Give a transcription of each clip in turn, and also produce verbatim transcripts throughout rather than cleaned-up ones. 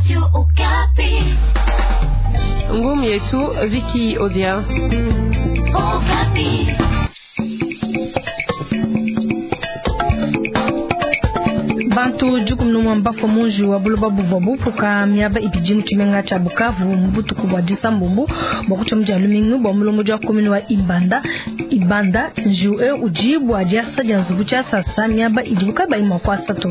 Radio Okapi. Ngumi yetu Vicky Odia. Okapi. Bantu jukum no mamba fo monju wa buloba buvabu puka miaba ipijimu chimenga cha Bukavu mbutu kubwa Disambumbu bokucha mja lumingu bomulo mja komini wa Ibanda Ibanda njue ujibu ajasa janzubucha sasa miaba ijibuka ba imakwasa to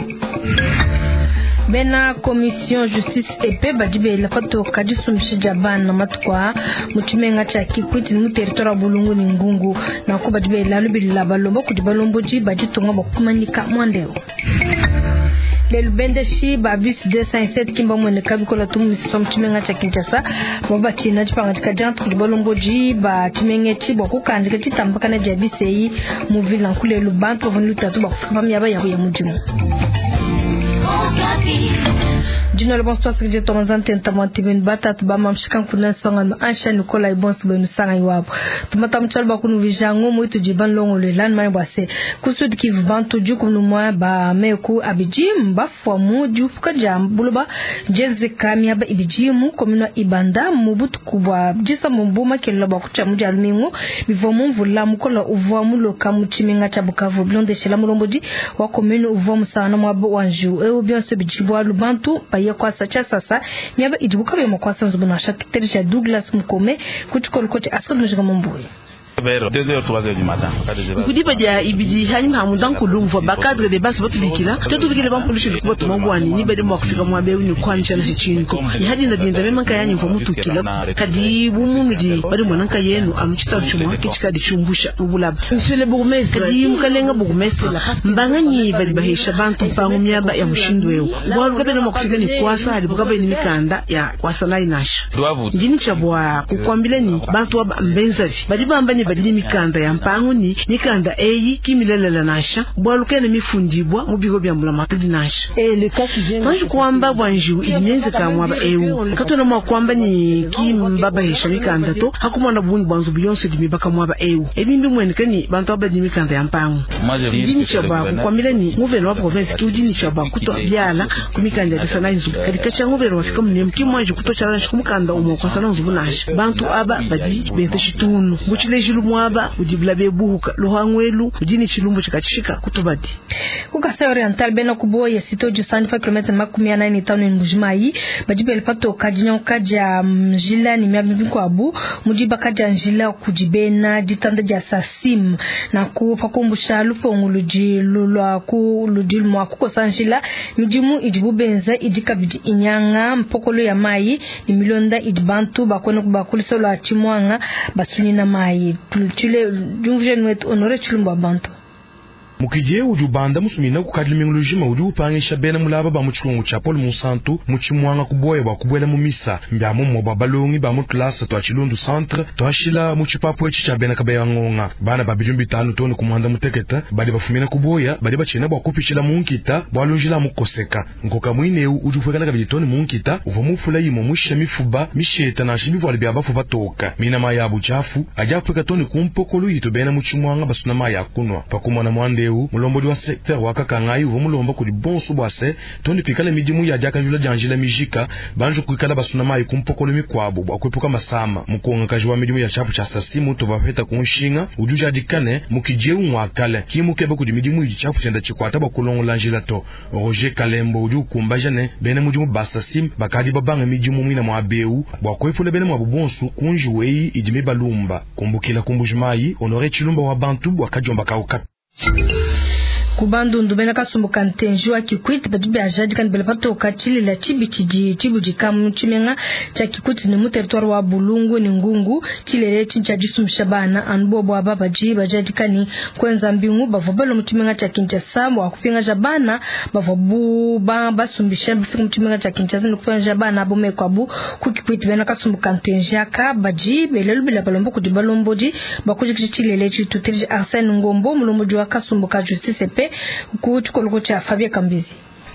Bena Commission Justice Epe bajibe la fato kajisu mshijabana matukwa muchimenga cha Kikwiti mu territoire Bulungu ni Ngungu na ko bajibe la lubi la balombo kujibalombo ji bajitonga bakumanika mwandeo Lelu bendeshi babis deux cent sept kimba mwene kabikola tumu som chimenga cha Kinshasa baba china chipanga chikajant kujibalombo ji ba chimenge chi bokukandika chitambaka na jabisei mu villa nkule lubantu vonu tatu bakufika myaba ya ya mujimu Jino le bonsoir que j'ai tombé en tête avant de venir battre ba mamshikan kuna songa ansha Nicola ibonso benu sanga iwabo tumata mchalba kunu vijango muito jiban longo le lan mai base kusud ki bantu juku no mwa ba meku abijim ba fomu jufuka jambuluba jeze kamia ba ibijimu komino Ibanda mubutu kubwa jisa mumbuma kello ba kucha mujalmingo bivomu mvula mukola uvwa muloka muchimenga cha Bukavu blonde shela mulomboji wa komino uvwa musana mwa wanju e ubionso bijibwa lubantu ya kwa sacha sasa miaba ijibuka be makwasa nzubuna shakiterisha Douglas Mukome kuchikolo kote asadu njigamomboye vers deux heures trois heures du matin kudiba dia ibidi hani hamundan kulumva bakadre de bas botulikila toto bigile ban police de kuboto mabwani ni bede mo kufika mwa be uni kwanisha na chiko ihadi na dinda mema kayani mvo mutu kila kadi bumungu di bade mwananka yenu amuchita chumwa kichika di chumbusha ubulaba nsele bugumestre kadi mukalenga bugumestre la mbanganyi bali bahisha bantu pangu myaba ya mushindweo bwaruga bede mo kufika ni kwasa hadi bukabe ni mikanda ya kwasa lainasha ndini chabwa kukwambileni bantu aba mbenzavi badi bambani badili mikanda ya mpanguni mikanda eyi kimilelela nasha bwalukene mifundibwa mubigo bya mulamatudi nasha eh le cas vient tanju kwamba bwanju imenze kamwa ba ewu katona mwa kwamba ni kimbaba hisha mikanda to hakumana bunyi bwanzu biyonse dimibaka mwa ba ewu ebimbi mwenikani bantu abadi mikanda ya mpangu dini chaba kwamile ni muvelo wa province ki udini chaba kuto byala kumikanda ya sana inzu kadika cha muvelo wafika mnem kimwaju kuto chala shikumukanda umo kwa sana nzubu nasha bantu aba badi bente shitunu buchile mwaba udibla bebuka lohangwelu ujini chilumbo chikachishika kutubadi kukasa oriental bena kuboya sito jusani fa kilometre makumi ya nine tano mbujimai bajibe lipato kajinyo kaja mjila ni miabibi kwa abu mujiba kaja njila kujibena jitanda ja sasim na kufa kumbusha lupo nguluji lulwa ku ludil mwa kuko sanjila mijimu ijibu benza idika biji inyanga mpokolo ya mai ni milionda idbantu bakono kubakulisa lo achimwanga basunina mai Chile jungje nwet honore chulumba bantu mukije ujubanda musumina kukadlimingulujima uju upangisha bena mulaba ba muchilungu cha Paul Musantu muchimwanga kuboye ba kubwela mumisa mbyamo mo babalongi ba mutlasa to achilundu centre to ashila muchipapo echi cha bena kabaya ngonga bana babijumbi tanu toni kumwanda muteketa bali bafumina kuboya bali bachena ba kupichila munkita bwalunjila mukoseka ngoka mwineu ujufwekana kabitoni munkita uva mufula yimo musha mifuba misheta na shibivu ali byabafu batoka mina maya buchafu ajapweka toni kumpokolo yito bena muchimwanga basuna maya kunwa pakumana mwande mulombo wa secteur wakakangai uvo mulombo kuli bonsu bwase tondi pikala midimu ya jaka jula janjila mijika banjo kuikala basuna mai kumpokolo mikwabo bwakwepuka masama mukonga kajwa midimu ya chapu cha sasimu to bafeta kunshinga ujuja dikane mukijeu mwakale kimukebe kudi midimu ya chapu chenda chikwata bakulongo lanjila to Roger Kalembo uju kumbajane bene mudimu basasim bakadi babanga midimu mwina mwabeu bwakwefule bene mwabonsu kunjuwei idimi balumba kumbukila kumbujmai honore chilumba wa bantu bwakajomba kauka Kubandu ndubena kasumbuka ntenjua Kikwiti badibe ajadi kan belepato kachili la chibi chiji chibu jikamu chimenga cha Kikwiti ni mu territoire wa Bulungu ni Ngungu chilele chincha jisumshabana anbobo ababa ji bajadi kani kwenza mbingu bavobelo mchimenga cha Kinshasa wa kupinga jabana bavobu ba basumbisha bifika mchimenga cha Kinshasa ni kupinga jabana abome kwabu ku Kikwiti bena kasumbuka ntenjia ka baji belelu bila balombo kudibalomboji bakuji chilele chitu tirije Arsène Ngombo mulomboji wa kasumbuka Justice Epe kuchukolo cha Fabien Kambizi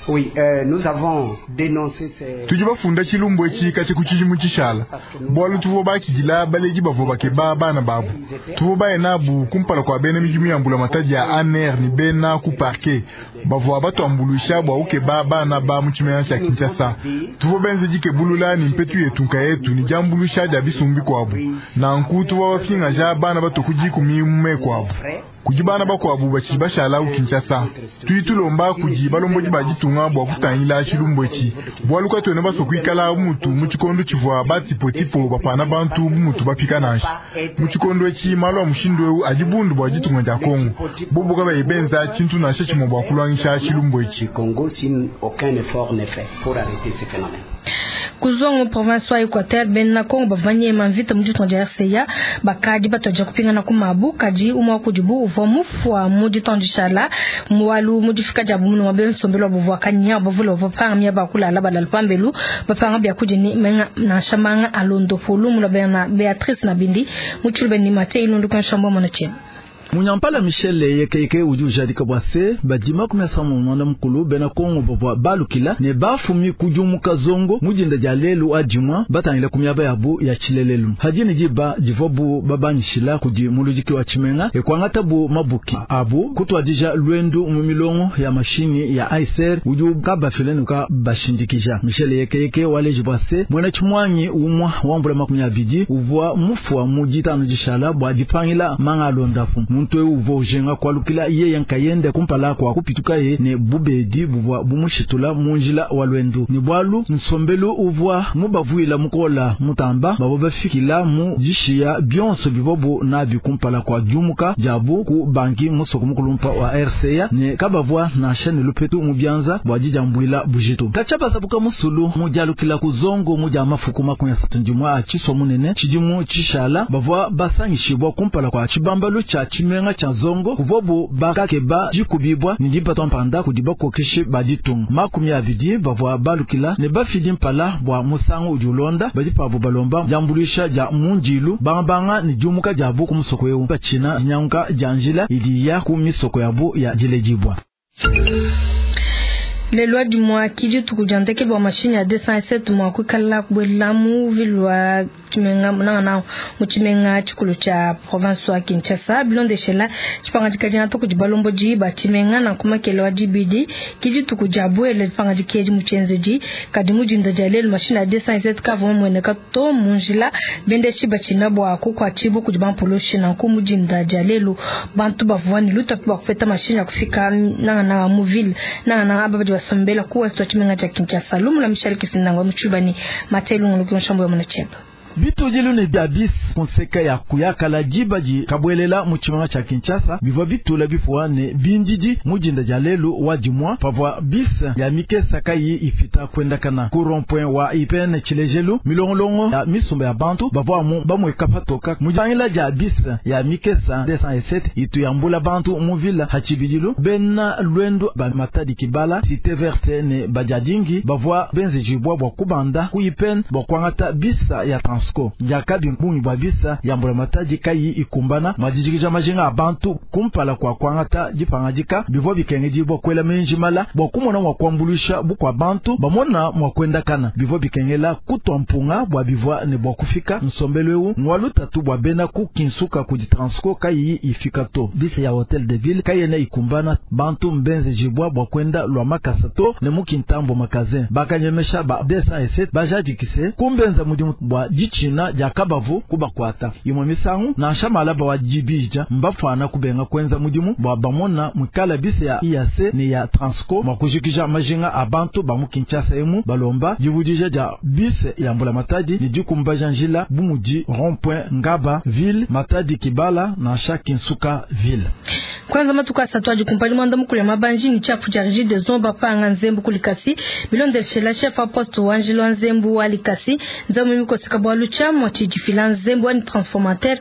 Oui, euh, nous avons dénoncé ces tujiba funda chilumbo echi kache kuchijimu chishala bolu tuvo ba kijila baleji bavo bake ba bana babu tuvo ba enabu kumpala kwa bene mijimu ya mbula mataji ya aner ni bena ku parke bavo abato ambulusha bwa uke ba bana ba mchimena cha Kinshasa tuvo benze jike bulula ni mpetu yetunka yetu ni jambulusha ja bisumbi kwa abu na nku tuvo wafinga ja bana bato kujiku miume kwa abu kujibana bako abu bachiba shala u Kinshasa tuitulomba kujiba lombo jibaji tunga bwa kutanyila chilumbo echi bwaluka twene baso kwikala mutu muchikondo chivwa bati potipo bapana bantu mutu bapika nashi muchikondo echi malo mushindo ajibundu bwa jitunga ja Kongo bobo ka bayibenza chintu na shechi mobwa kulwangisha chilumbo echi Congo si aucun effort n'est fait pour arrêter ce phénomène. Kuzongo province wa Equateur benna Kongo bavanye manvita mujito nja R C A bakaji batoja kupingana kumabu kaji umwa kujibu uvomu fwa mujito njishala mwalu mudifika jabu munu wabe nsombelo buvwa kanya bavulo vopanga mya bakula laba dalpambelu bapanga bya kujini menga na shamanga alondo fulu mulo na Beatrice na Bindi muchulbe ni mate ilundu kan shambo monachema Munyampala Michel yekeke uju jadi kabwase bajima kumesa mu mwana mkulu bena Kongo bobwa balukila ne bafumi kujumuka zongo mujinda jalelu ajuma batangile kumyaba yabu ya chilelelu hajini jiba jivobu babanyishila kudi mulujiki wa chimenga ekwangata bu mabuki abu kutwa dija lwendu mumilongo ya mashini ya Aiser uju kaba filenu ka bashindikija Michel yekeke wale jibwase mwena chumwanyi umwa wambula makumyabidi uvwa mufwa mujita anujishala bwa jipangila manga londafu Mtuwe uvo jenga kwa lukila iye yankayende kumpala kwa kupituka ye ne bubedi bubwa bumushitula munjila walwendu ni bwalu nsombelu uvwa mubavuila mukola mutamba baboba fikila mu jishia bionso bibobu na bikumpala kwa jumuka jabu ku banki musoko mukulumpa wa R C A ne kabavwa na shene lupetu mubyanza bwajija mbwila bujito kachapa sabuka musulu mujalukila kuzongo muja mafuku makunya satunjumwa achiso munene chijimu chishala bavwa basangishibwa kumpala kwa chibambalu cha chimenga cha zongo kuvobu bakakeba jikubibwa nindipa tompanda kudiba kokeshi baditung makumi abidi bavwa balukila ne bafidi mpala bwa musango ujulonda bajipa balomba jambulisha ja munjilu bangabanga ni jumuka jabu kumusoko yewu bachina nyanka janjila idiya kumisoko yabu ya jilejibwa. Les lois du mois qui du tout jante ke bo machine ya deux cent sept mois ku kala ku lamu vilwa tumenga na na mutimenga chikulu cha province wa Kinshasa bilon de shela chipanga jikajana to kujibalombo ji ba timenga na kuma ke lwa D B D ki du tout jabu ele panga jikeji muchenzeji kadi mujinda jale machine ya deux cent sept ka vont mwene ka to munjila bende chi bachina bo aku kwa chibu kujiban pollution na ku mujinda jale lu bantu bavwani luta kwa kufeta machine ya kufika na na muville na na ababaji Sambela kuwa sto chimenga cha Kinshasa lumu la Michel Kisindango mchubani matelu ngulukiwa shambo ya mwanacheba bitu jilu ne biabis konseka ya kuyaka la jibaji kabwelela muchimanga cha Kinshasa bivo bitu la bifuwa ne bindiji mujinda jalelu wajimwa pavwa bis ya mike sakayi ifita kwenda kana ku point wa ipene chilejelu milongolongo ya misumba ya bantu bavwa mu bamwe kapatoka mujangila ja bis ya mike sa deux cent sept itu yambula bantu muvila hachibijilu benna lwendu ba matadi kibala cité verte ne bajadingi bavwa benzi jibwa bwa kubanda ku ipene bwa kwangata bisa ya transport jakabi mbungi babisa yambula mataji kayi ikumbana majijikija majinga abantu kumpala kwa kwangata jipangajika bivo bikenge jibo kwela menjimala bokumona mwa kwambulisha bukwa bantu bamona mwa kwenda kana bivo bikengela kutwampunga bwa bivwa ne bwa kufika nsombelwewu nwalu tatu bwa bena ku kinsuka ku ditransko kayi ifika to bise ya hotel de ville kayi na ikumbana bantu mbenze jibwa bwa kwenda lwa makasato ne mukintambo makazin bakanyemesha ba deux cent sept bajajikise kumbenza mudimu bwa china jakabavu kubakwata imwe misangu na shamala ba wajibija mbafana kubenga kwenza mudimu bwa bamona mukala bise ya I A C ne ya Transco makujikija majinga abantu ba mukinchasa emu balomba jivudija ja bise ya mbula matadi ni jukumba janjila bumuji rond point ngaba ville matadi kibala na shakinsuka ville kwanza matuka satwa jukumpani mwanda mukule mabanji ni chafu jariji de zomba panga nzembu kulikasi bilonde shela chef aposto wanjilo nzembu walikasi nzamu miko sikabwa lucha mwachiji filan nzembu wani transformateur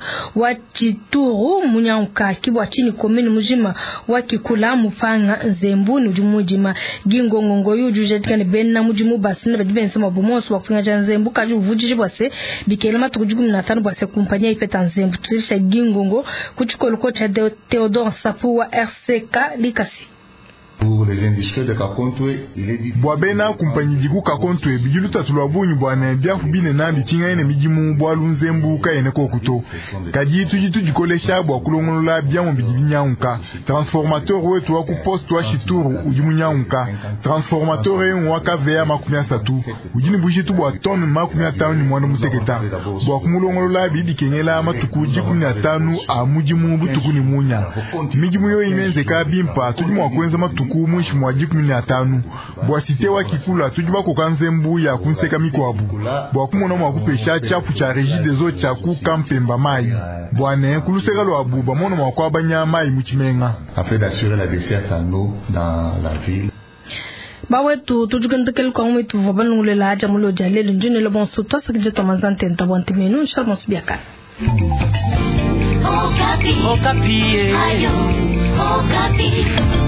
wachituru munyanka kibwa chini komini mujima wakikula mupanga nzembu ni ujumujima gingo ngongo yu jujetika ni benna mujimu basi na badibe nsema bumosu wakufinga ja nzembu kaji uvujiji bwase bikelema tukujugu mnatanu bwase kumpanya ipeta nzembu tuzilisha gingo ngo kuchiko luko cha Theodore Sapu wa R C K likasi Pour les industries de Kakontwe, il est dit Boabena kumpanyi jiku Kakontwe bijilu tatulwa bunyu bwana biafu bine nambi tinga ene mijimu bwalu nzembu ka ene kokuto. Kaji tujitu jikolesha bwa kulongolola biamu bijibinyauka. Transformateur wetu waku post wa shituru ujimunyauka. Transformateur yu waka vea makumia satu. Ujini bushitu bwa tonu makumia tanu ni mwanda museketa. Bwa kumulongolola bibi kengela matuku jikumi na tanu a mujimu butuku ni munya. Mijimu yo imenze ka bimpa tujimu wakwenza matuku mwishi mwa jikumi na tanu. Bwa sitewa kikula tujiba kukanzembu ya kunseka mikwabu. Bwa kumona mwa kupesha chapu cha reji dezo chaku kampemba mai. Bwa ne kuluseka lo abu ba mono mwa kwa banya mai muchimenga. Afin d'assurer la desserte en eau dans la ville. Bawetu tujukandekel kwa umetu vabalungule la haja mulo jalele njune le bonso tosa kije tomazante ntabwanti menu shalma subiaka. Okapi. Okapi. Ayo. Okapi.